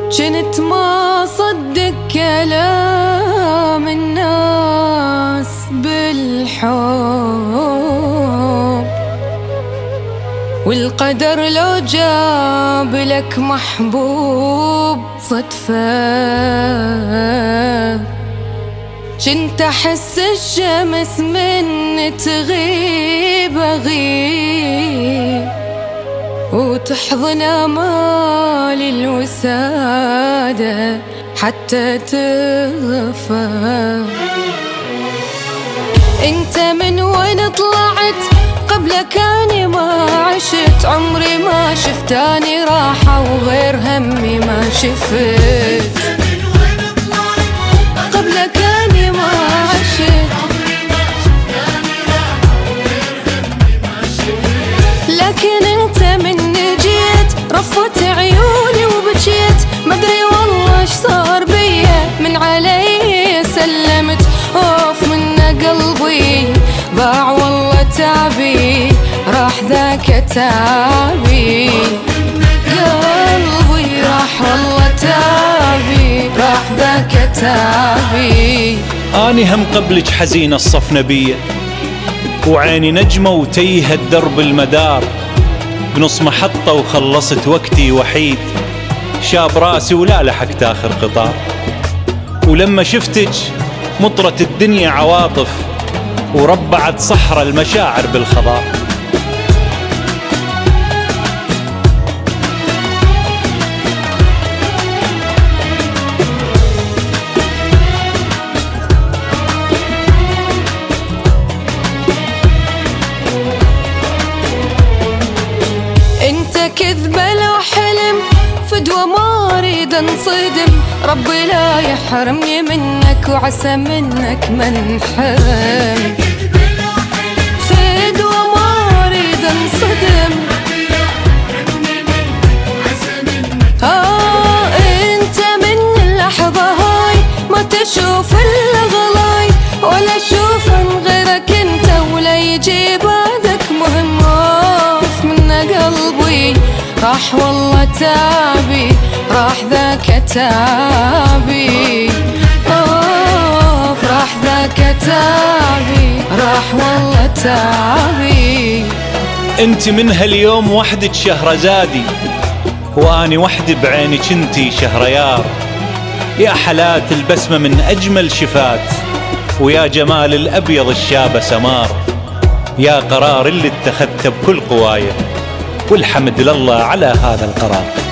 جنت ما صدق كلام الناس بالحب، والقدر لو جاب لك محبوب صدفة. جنت أحس الشمس من تغيب أغيب، وتحضن آمال الوسادة حتى تغفى. انت من وين طلعت؟ قبلك اني ما عشت، عمري ما شفتاني راحة وغير همي ما شفت. قبلك اني ما عشت، لكن انت من جيت رفت عيوني وبجيت. مدري والله ايش صار بيا، من علي سلمت خوف من قلبي ضاع والله تعبي، راح ذاك تعبي. قلبي راح والله تعبي، راح ذاك تعبي. اني هم قبلك حزينة الصفنة بيا، وعيني نجمة وتيه الدرب المدار. بنص محطة وخلصت وقتي وحيد، شاب راسي ولا لحقت آخر قطار. ولما شفتك مطرت الدنيا عواطف، وربعت صحراء المشاعر بالخضار. كذبة لو حلم فدوى ما اريد انصدم، ربي لا يحرمني منك وعسى منك ما انحرم. فدوى ما اريد انصدم، انت من اللحظة هاي ما تشوف الا غلاي، ولا اشوف عن غيرك انت ولا يجي بعدك مهم. من قلبي راح والله تعبي، راح ذاك تعبي. راح ذاك تعبي، راح والله تعبي. انت من هاليوم وحدك شهرزادي، واني وحدي بعينك انتي شهريار. يا حلات البسمة من اجمل شفات، ويا جمال الابيض الشاب سمار. يا قرار اللي اتخذته بكل قوايا، والحمد لله على هذا القرار.